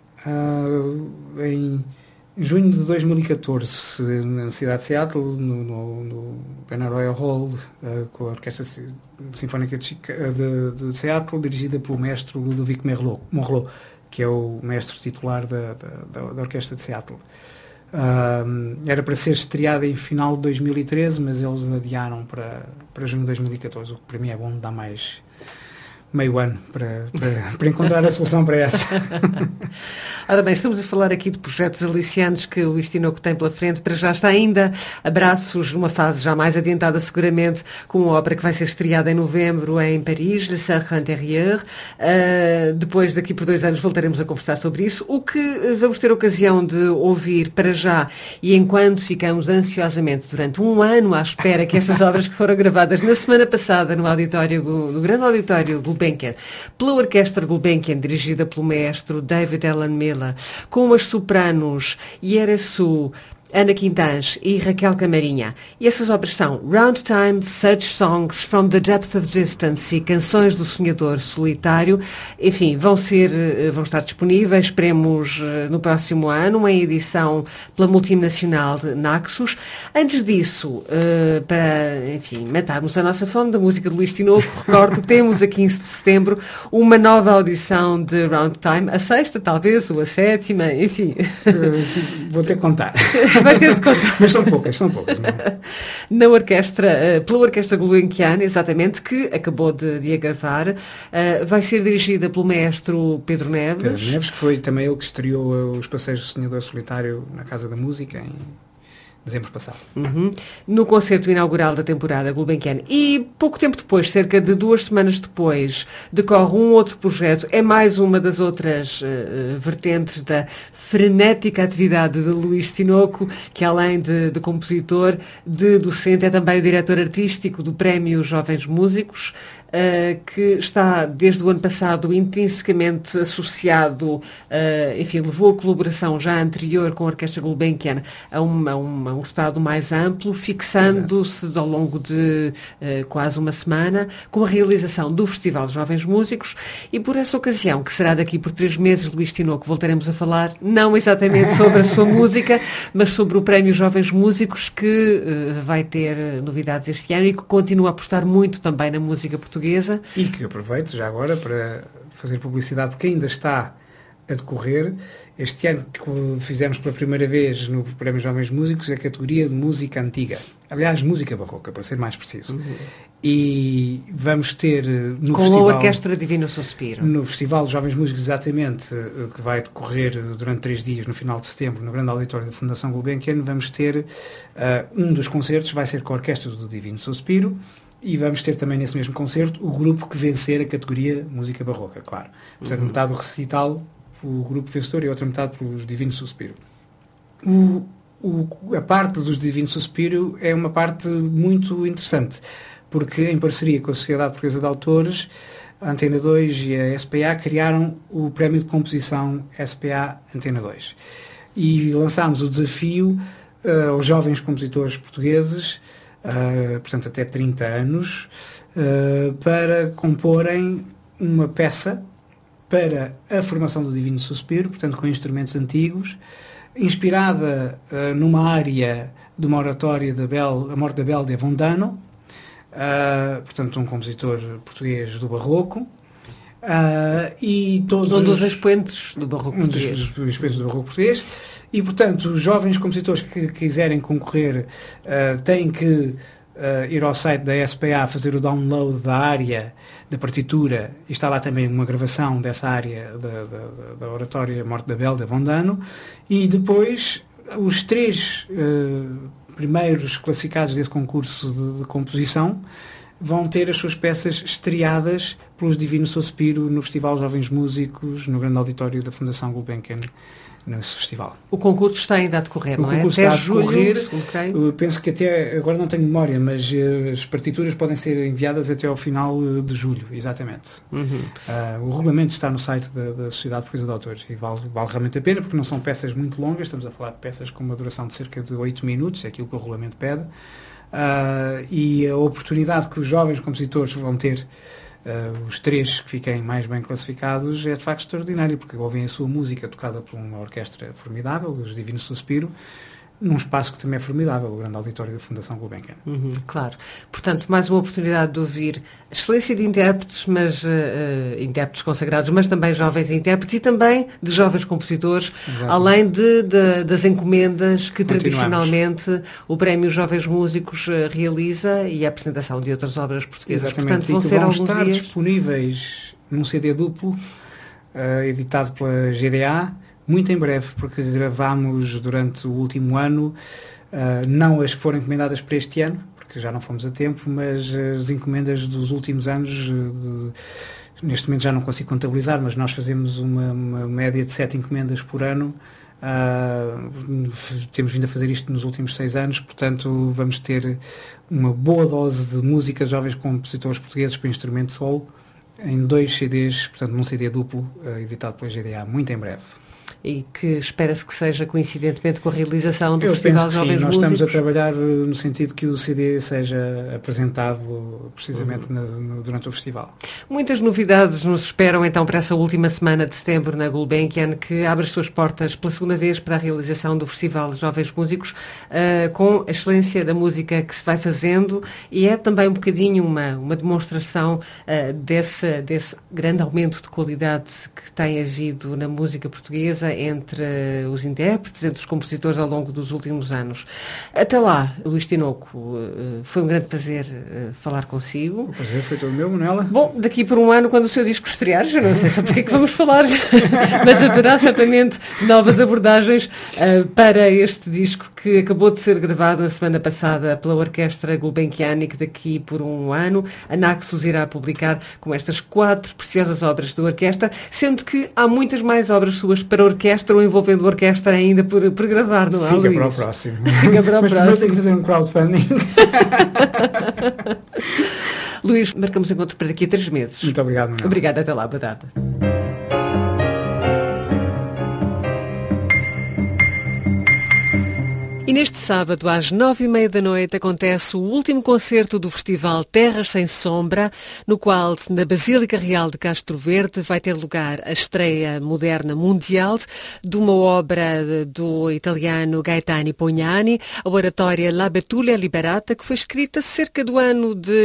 em junho de 2014 na cidade de Seattle, no Benaroya Hall, com a Orquestra Sinfónica de Seattle, dirigida pelo mestre Ludovic Monrelot, que é o mestre titular da Orquestra de Seattle. Era para ser estreada em final de 2013, mas eles adiaram para junho de 2014, o que para mim é bom, dá mais meio ano para encontrar a solução para essa. Ora bem, estamos a falar aqui de projetos aliciantes que o Luís Tinoco tem pela frente. Para já está ainda a braços, numa fase já mais adiantada seguramente, com uma obra que vai ser estreada em novembro em Paris, Le Cercle Intérieur. Depois, daqui por 2 anos, voltaremos a conversar sobre isso. O que vamos ter ocasião de ouvir para já, e enquanto ficamos ansiosamente durante 1 ano à espera que estas obras que foram gravadas na semana passada no grande auditório Gulbenkian, pela Orquestra Gulbenkian, dirigida pelo maestro David Alan Miller, com as sopranos Yeresu Ana Quintans e Raquel Camarinha. E essas obras são Round Time, Such Songs, From the Depth of Distance e Canções do Sonhador Solitário. Enfim, vão estar disponíveis, esperemos, no próximo ano, uma edição pela multinacional de Naxos. Antes disso, para, enfim, matarmos a nossa fome da música de Luís Tinoco, recordo, temos a 15 de setembro uma nova audição de Round Time, a sexta talvez, ou a sétima, enfim. Vou ter que contar. Vai ter de contar. Mas são poucas, não é? Na orquestra, pela Orquestra Gulbenkian, exatamente, que acabou de a gravar, vai ser dirigida pelo maestro Pedro Neves. Pedro Neves, que foi também ele que estreou os Passeios do Sonhador Solitário na Casa da Música em dezembro passado. No concerto inaugural da temporada Gulbenkian. E pouco tempo depois, cerca de 2 semanas depois, decorre um outro projeto. É mais uma das outras vertentes da frenética atividade de Luís Tinoco, que além de compositor, de docente, é também o diretor artístico do Prémio Jovens Músicos, que está desde o ano passado intrinsecamente associado, enfim, levou a colaboração já anterior com a Orquestra Gulbenkian a um estado mais amplo, fixando-se ao longo de quase uma semana com a realização do Festival de Jovens Músicos, e por essa ocasião, que será daqui por 3 meses, Luís Tinoco, voltaremos a falar, não exatamente sobre a sua música, mas sobre o Prémio Jovens Músicos, que vai ter novidades este ano e que continua a apostar muito também na música portuguesa. E que aproveito já agora para fazer publicidade, porque ainda está a decorrer. Este ano que fizemos pela primeira vez no Prémio Jovens Músicos a categoria de música antiga. Aliás, música barroca, para ser mais preciso. E vamos ter no com festival... a Orquestra Divino Suspiro. No Festival de Jovens Músicos, exatamente, que vai decorrer durante 3 dias, no final de setembro, no grande auditório da Fundação Gulbenkian, vamos ter um dos concertos, vai ser com a Orquestra do Divino Suspiro. E vamos ter também nesse mesmo concerto o grupo que vencer a categoria música barroca, claro. Portanto, metade do recital o grupo vencedor e a outra metade pelos Divino Suspiro. A parte dos Divino Suspiro é uma parte muito interessante, porque em parceria com a Sociedade Portuguesa de Autores, a Antena 2 e a SPA criaram o Prémio de Composição SPA Antena 2. E lançámos o desafio aos jovens compositores portugueses, portanto até 30 anos, para comporem uma peça para a formação do Divino Suspiro, portanto com instrumentos antigos, inspirada numa área de uma oratória A Morte da Belle de Avondano, portanto um compositor português do Barroco, e todos um dos expoentes do Barroco português. Dos expoentes do Barroco português. E, portanto, os jovens compositores que quiserem concorrer têm que ir ao site da SPA, fazer o download da área, da partitura, e está lá também uma gravação dessa área da oratória Morte da Belle de Avondano, e depois os 3 primeiros classificados desse concurso de composição vão ter as suas peças estreadas pelos Divino Suspiro no Festival Jovens Músicos, no grande auditório da Fundação Gulbenkian, nesse festival. O concurso está ainda a decorrer, não é? O concurso até está a decorrer. Okay. Penso que até, agora não tenho memória, mas as partituras podem ser enviadas até ao final de julho, exatamente. O regulamento está no site da Sociedade Portuguesa de Autores e vale realmente a pena, porque não são peças muito longas, estamos a falar de peças com uma duração de cerca de 8 minutos, é aquilo que o regulamento pede, e a oportunidade que os jovens compositores vão ter, os 3 que fiquem mais bem classificados, é de facto extraordinário, porque ouvem a sua música tocada por uma orquestra formidável, os Divino Suspiro, num espaço que também é formidável, o grande auditório da Fundação Gulbenkian. Claro. Portanto, mais uma oportunidade de ouvir a excelência de intérpretes, mas intérpretes consagrados, mas também jovens intérpretes e também de jovens compositores, além das encomendas que tradicionalmente o Prémio Jovens Músicos realiza e a apresentação de outras obras portuguesas. Exatamente. Portanto, vão estar dias disponíveis num CD duplo, editado pela GDA, muito em breve, porque gravámos durante o último ano, não as que foram encomendadas para este ano, porque já não fomos a tempo, mas as encomendas dos últimos anos, neste momento já não consigo contabilizar, mas nós fazemos uma média de 7 encomendas por ano. Temos vindo a fazer isto nos últimos 6 anos, portanto vamos ter uma boa dose de música de jovens compositores portugueses para instrumento solo, em 2 CDs, portanto num CD duplo, editado pela GDA, muito em breve. e que espera-se que seja coincidentemente com a realização do Eu Festival penso que Jovens sim, nós Músicos. estamos a trabalhar no sentido que o CD seja apresentado precisamente durante o festival. Muitas novidades nos esperam então para essa última semana de setembro na Gulbenkian, que abre as suas portas pela segunda vez para a realização do Festival Jovens Músicos, com a excelência da música que se vai fazendo, e é também um bocadinho uma demonstração desse grande aumento de qualidade que tem havido na música portuguesa entre os intérpretes, entre os compositores ao longo dos últimos anos. Até lá, Luís Tinoco, foi um grande prazer falar consigo. O prazer foi todo meu, Manuela. Bom, daqui por um ano, quando o seu disco estrear, já não sei sobre o que é que vamos falar, mas haverá certamente novas abordagens para este disco que acabou de ser gravado na semana passada pela Orquestra Gulbenkian e que daqui por um ano a Naxos irá publicar com estas 4 preciosas obras da orquestra, sendo que há muitas mais obras suas para orquestra ou envolvendo orquestra ainda por gravar, não é, Fica Luís? para o próximo. Fica para o Mas próximo. primeiro tenho que fazer um crowdfunding. Luís, marcamos encontro para daqui a 3 meses. Muito obrigado, Manuela. Obrigada, até lá, boa tarde. E neste sábado, às 9h30 da noite, acontece o último concerto do Festival Terras Sem Sombra, no qual, na Basílica Real de Castro Verde, vai ter lugar a estreia moderna mundial de uma obra do italiano Gaetano Pugnani, a oratória La Betulia Liberata, que foi escrita cerca do ano de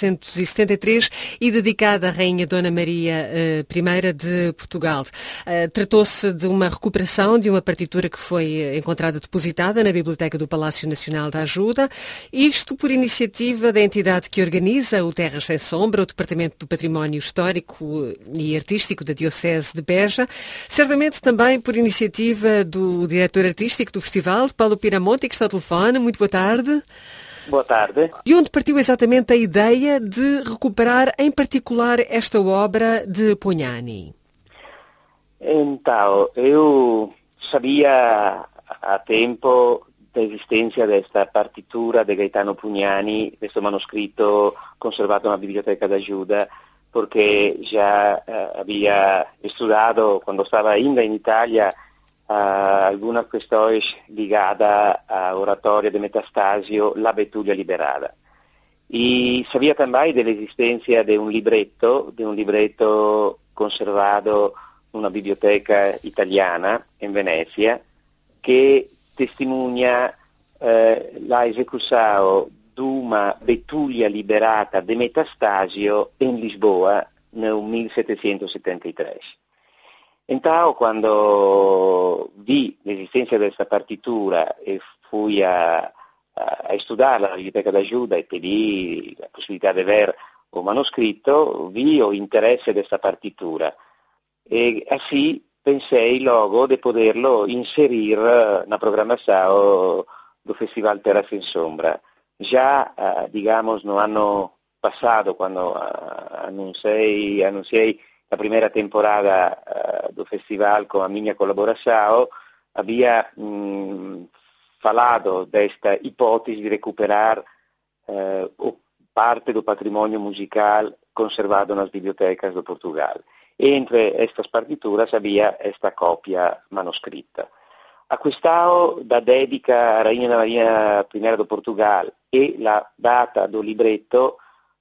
1773 e dedicada à Rainha Dona Maria I de Portugal. Tratou-se de uma recuperação de uma partitura que foi encontrada depositada na Biblioteca do Palácio Nacional da Ajuda, isto por iniciativa da entidade que organiza o Terras Sem Sombra, o Departamento do Património Histórico e Artístico da Diocese de Beja, certamente também por iniciativa do diretor artístico do festival, Paulo Piramonte, que está ao telefone. Muito boa tarde. Boa tarde. De onde partiu exatamente a ideia de recuperar em particular esta obra de Pugnani? Então, eu sabia há tempo da existência desta partitura de Gaetano Pugnani, questo manoscritto conservato na Biblioteca d'Ajuda, porque já havia estudado, quando estava ainda em Itália, algumas questões ligadas à oratória de Metastasio, La Betulia Liberata. E sabia também da existência de um libretto conservado numa biblioteca italiana em Venezia, che testimonia la esecução de uma Betulia Liberata de Metastasio em Lisboa nel 1773. Então, quando vi l'esistência dessa partitura e fui a estudarla na Biblioteca d'Ajuda e pedi la possibilità di ver o manoscritto, vi o interesse dessa partitura. E assim pensei logo de poderlo inserir na programação do Festival Terras Sem Sombra. Já, digamos, no ano passado, quando anunciei a primeira temporada do festival com a minha colaboração, havia falado desta hipótese de recuperar parte do patrimônio musical conservado nas bibliotecas de Portugal. Entre estas partituras havia esta cópia manoscrita. A questão da dedica à Rainha Maria I de Portugal e la data do libretto,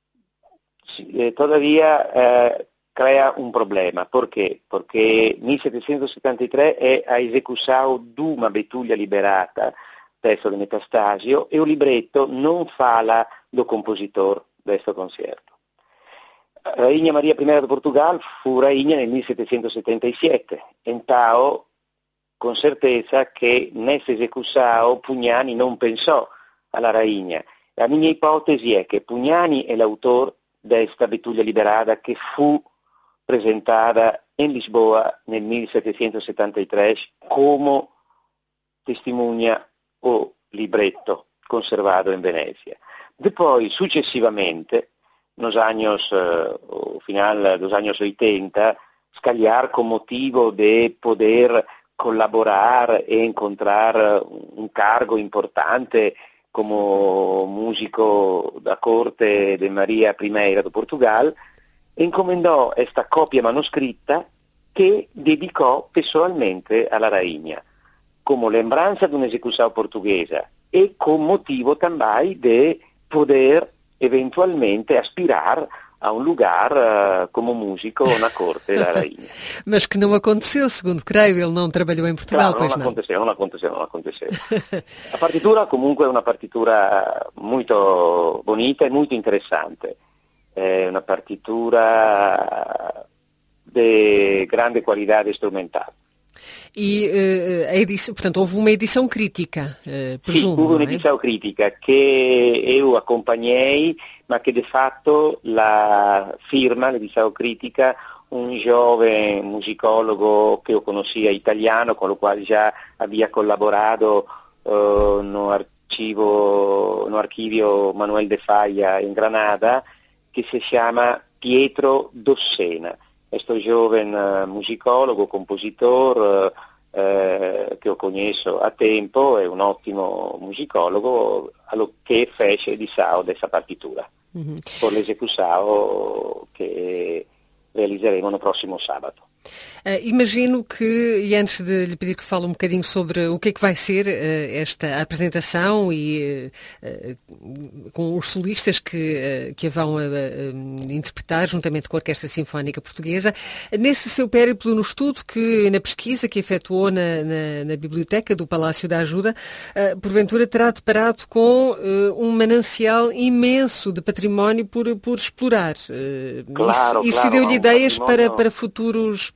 todavia crea un problema. Perché? Perché 1773 è a esecução de uma Betulia Liberata, testo di Metastasio, e o libretto non fala do compositor questo concerto. Rainha Maria I de Portugal fu rainha nel 1777, então con certeza che nessa esecução Pugnani non pensò alla rainha. La mia ipotesi è che Pugnani è l'autore desta Betulia Liberata che fu presentata in Lisboa nel 1773 come testimonia o libretto conservato in Venezia. Poi, successivamente, nos años, o final dos años 80, Scagliar con motivo de poder colaborar e encontrar un cargo importante como músico da corte de Maria I de Portugal, encomendò esta copia manoscritta che dedicò pessoalmente alla rainha, come lembranza di un'esecução portuguesa e com motivo também de poder eventualmente aspirar a um lugar como músico na corte da rainha. Mas que não aconteceu, segundo creio, ele não trabalhou em Portugal, Claro, pois não aconteceu. A partitura comunque è una partitura molto bonita e molto interessante, è una partitura de grande qualidade strumentale. E a edição, portanto, houve uma edição crítica, presumo. Sì, houve un'edição critica che io accompagnei, ma che de fatto la firma, l'edição critica, un giovane musicologo che io conoscia italiano, con il quale già havia collaborato no archivio Manuel de Falla in Granada, che si chiama Pietro Dossena. Questo giovane musicologo, compositor che ho conosciuto a tempo, è un ottimo musicologo che fece di Sao questa partitura per l'esecução che realizzeremo no próximo sábado. Imagino que, e antes de lhe pedir que fale um bocadinho sobre o que é que vai ser esta apresentação e com os solistas que a vão interpretar juntamente com a Orquestra Sinfónica Portuguesa, nesse seu périplo no estudo, na pesquisa que efetuou na Biblioteca do Palácio da Ajuda, porventura terá deparado com um manancial imenso de património por explorar. Isso deu-lhe ideias para futuras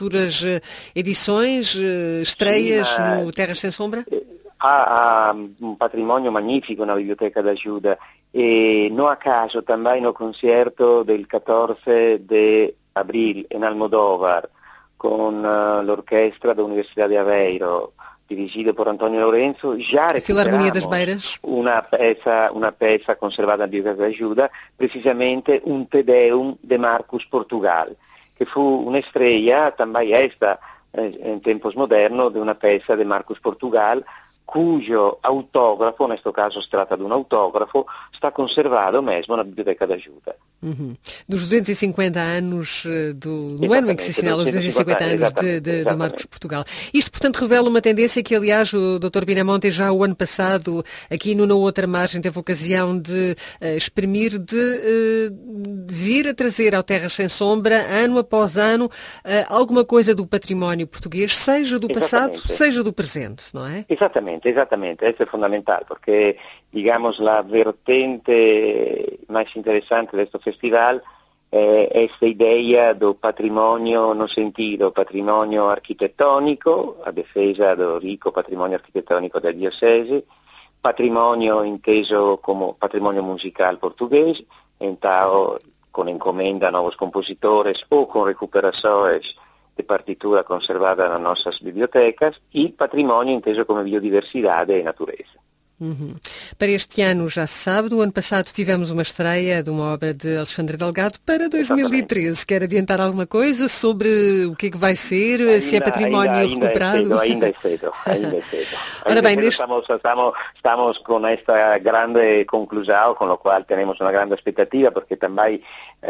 edições, estreias no Terras Sem Sombra? Ha un patrimonio magnifico na Biblioteca da Ajuda e non a caso também no concerto del 14 de abril en Almodóvar con l'orchestra da Universidade de Aveiro dirigido por Antonio Lorenzo, já recuperamos una peça conservada na Biblioteca da Ajuda, precisamente un Te Deum de Marcus Portugal, che fu un'estrella, também esta, in tempos modernos, di una peça de Marcus Portugal, cujo autógrafo, in questo caso si tratta di un autografo, sta conservato mesmo na Biblioteca da Ajuda. Dos 250 anos do ano em que se assinala os 250 anos de Marcos Portugal. Isto, portanto, revela uma tendência que, aliás, o Dr. Pinamonte já o ano passado, aqui no Na Outra Margem, teve ocasião de exprimir, de vir a trazer ao Terras Sem Sombra, ano após ano, alguma coisa do património português, seja do passado, seja do presente, não é? Exatamente, isso é fundamental, porque, digamos, la vertente mais interessante deste festival è questa idea do patrimonio no sentido patrimonio architettonico, a difesa do ricco patrimonio architettonico da diocesi, patrimonio inteso come patrimonio musicale português, então con encomenda a novos compositores ou con recuperações de partitura conservada nas nossas bibliotecas e patrimonio inteso come biodiversidade e natureza. Para este ano, já se sabe, do ano passado tivemos uma estreia de uma obra de Alexandre Delgado para 2013. Quer adiantar alguma coisa sobre o que é que vai ser, se é património recuperado? Ainda é cedo. Ora bem, estamos com esta grande conclusão, com o qual temos uma grande expectativa, porque também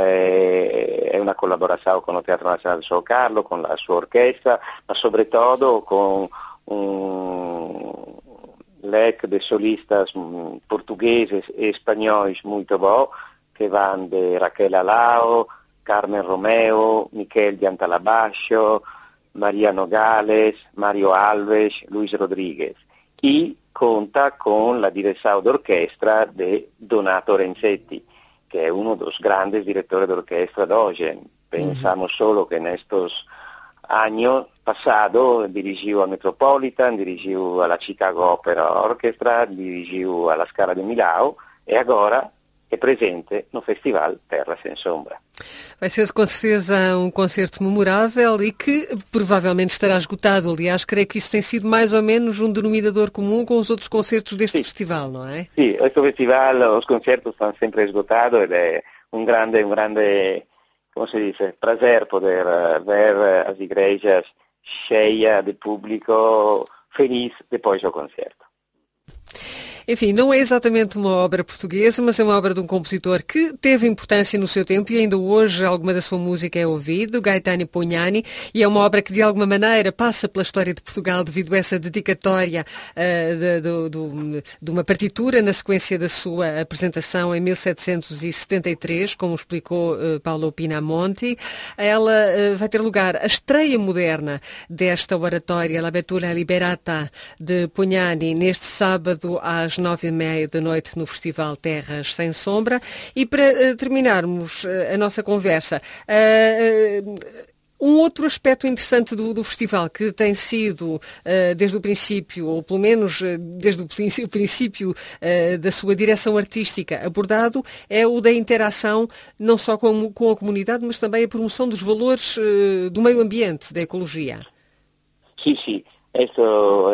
é uma colaboração com o Teatro Nacional de São Carlos, com a sua orquestra, mas sobretudo com leque de solistas portugueses e espanhóis muito bom, que vão de Raquel Alao, Carmen Romeo, Miquel de Antalabaixo, Maria Nogales, Mario Alves, Luis Rodrigues. E conta com a direção de orquestra de Donato Renzetti, que é um dos grandes diretores de orquestra de hoje. Pensamos solo que nestes año pasado dirigiu al Metropolitan, dirigiu alla Chicago Opera Orchestra, dirigiu alla Scala de Milão e agora é presente no Festival Terra Sem Sombra. Vai ser com certeza um concerto memorável e que provavelmente estará esgotado. Aliás, creio que isso tem sido mais ou menos um denominador comum com os outros concertos deste festival, não é? Sim, este festival, os concertos estão sempre esgotados e é um grande, como se diz, prazer poder ver as igrejas cheias de público feliz depois do concerto. Enfim, não é exatamente uma obra portuguesa, mas é uma obra de um compositor que teve importância no seu tempo e ainda hoje alguma da sua música é ouvida, Gaetano Pognani, e é uma obra que de alguma maneira passa pela história de Portugal devido a essa dedicatória de uma partitura na sequência da sua apresentação em 1773, como explicou Paolo Pinamonti. Ela vai ter lugar a estreia moderna desta oratória La Betula Liberata de Pognani neste sábado às 9h30 da noite no Festival Terras Sem Sombra. E para terminarmos a nossa conversa, um outro aspecto interessante do festival que tem sido, desde o princípio, ou pelo menos desde o princípio da sua direção artística abordado, é o da interação não só com a comunidade, mas também a promoção dos valores do meio ambiente, da ecologia. Sim, sim. Isso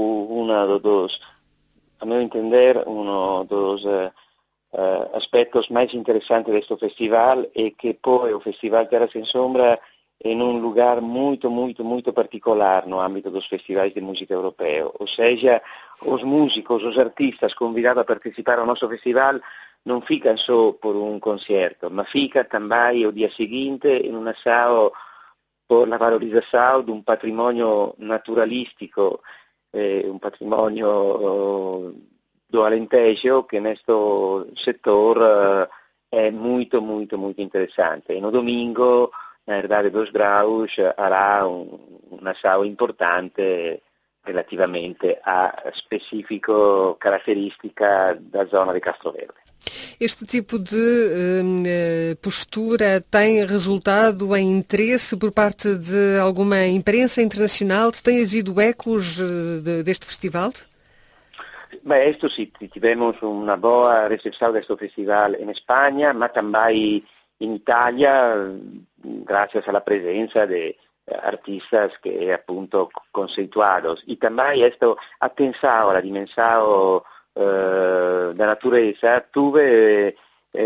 a meu entender, um dos aspectos mais interessantes deste festival é que põe o Festival Terra Sem Sombra em um lugar muito particular no âmbito dos festivais de música europeu. Ou seja, os músicos, os artistas convidados a participar ao nosso festival não ficam só por um concerto, mas ficam também o dia seguinte em uma ação por la valorização de um patrimônio naturalístico, um patrimônio do Alentejo, que neste setor é muito interessante. E no domingo, na verdade, 2 graus, hará uma ação importante relativamente à específica característica da zona de Castro Verde. Este tipo de postura tem resultado em interesse por parte de alguma imprensa internacional? Tem havido ecos deste festival? Beh, isto sì, tivemos uma boa recepção deste festival em Espanha, mas também em Itália, graças à presença de artistas que appunto conceituados. E também esta atenção à dimensão da natureza, tive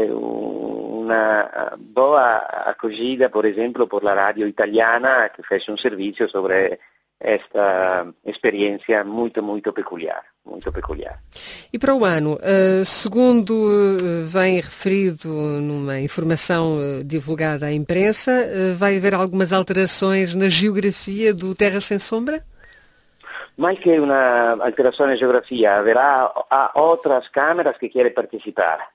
uma boa acolhida, por exemplo, por la radio italiana, que fez um serviço sobre esta experiência muito peculiar. E para o ano, segundo vem referido numa informação divulgada à imprensa, vai haver algumas alterações na geografia do Terras Sem Sombra? Mais que uma alteração na geografia, haverá outras câmaras que querem participar.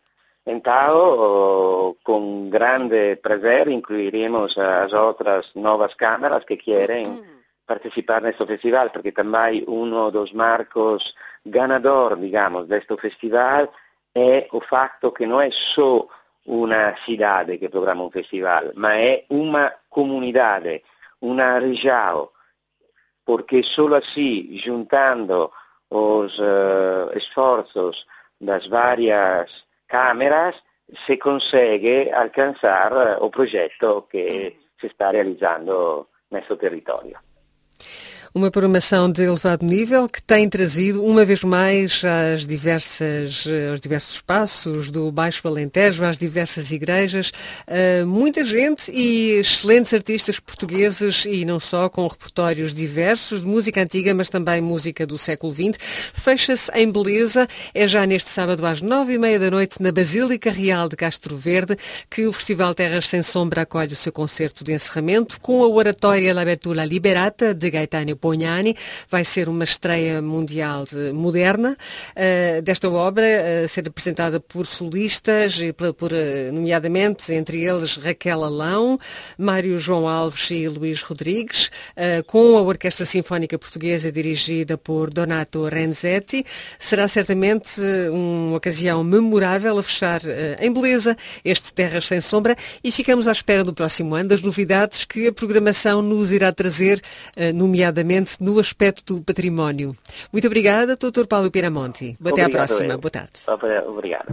Então, com grande prazer, incluiremos as outras novas câmaras que querem participar neste festival, porque também um dos marcos ganador, digamos, deste festival é o facto que não é só uma cidade que programa um festival, mas é uma comunidade, uma região, porque só assim, juntando os esforços das várias câmeras, se consegue alcançar o projeto que se está realizando neste território. Uma programação de elevado nível que tem trazido, uma vez mais, aos diversos espaços do Baixo Alentejo, às diversas igrejas, muita gente e excelentes artistas portugueses, e não só, com repertórios diversos, de música antiga, mas também música do século XX. Fecha-se em beleza, é já neste sábado às 9h30 da noite, na Basílica Real de Castro Verde, que o Festival Terras Sem Sombra acolhe o seu concerto de encerramento, com a oratória La Betula Liberata, de Gaetano Pognani. Vai ser uma estreia mundial moderna desta obra, ser apresentada por solistas, nomeadamente, entre eles, Raquel Alão, Mário João Alves e Luís Rodrigues, com a Orquestra Sinfónica Portuguesa dirigida por Donato Renzetti. Será certamente uma ocasião memorável a fechar em beleza este Terras Sem Sombra, e ficamos à espera do próximo ano das novidades que a programação nos irá trazer, nomeadamente no aspecto do património. Muito obrigada, Dr. Paolo Pinamonti. Até à próxima. Boa tarde. Obrigado.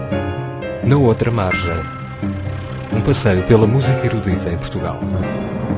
Na outra margem, um passeio pela música erudita em Portugal.